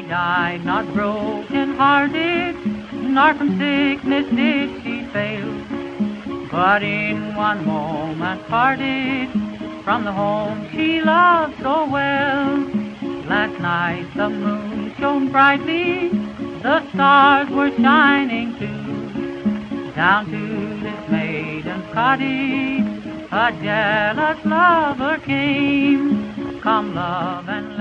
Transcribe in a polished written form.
died not broken-hearted, nor from sickness did she fail, but in one moment parted from the home she loved so well. Last night the moon shone brightly, the stars were shining too. Down to this maiden's cottage a jealous lover came. Come, love, and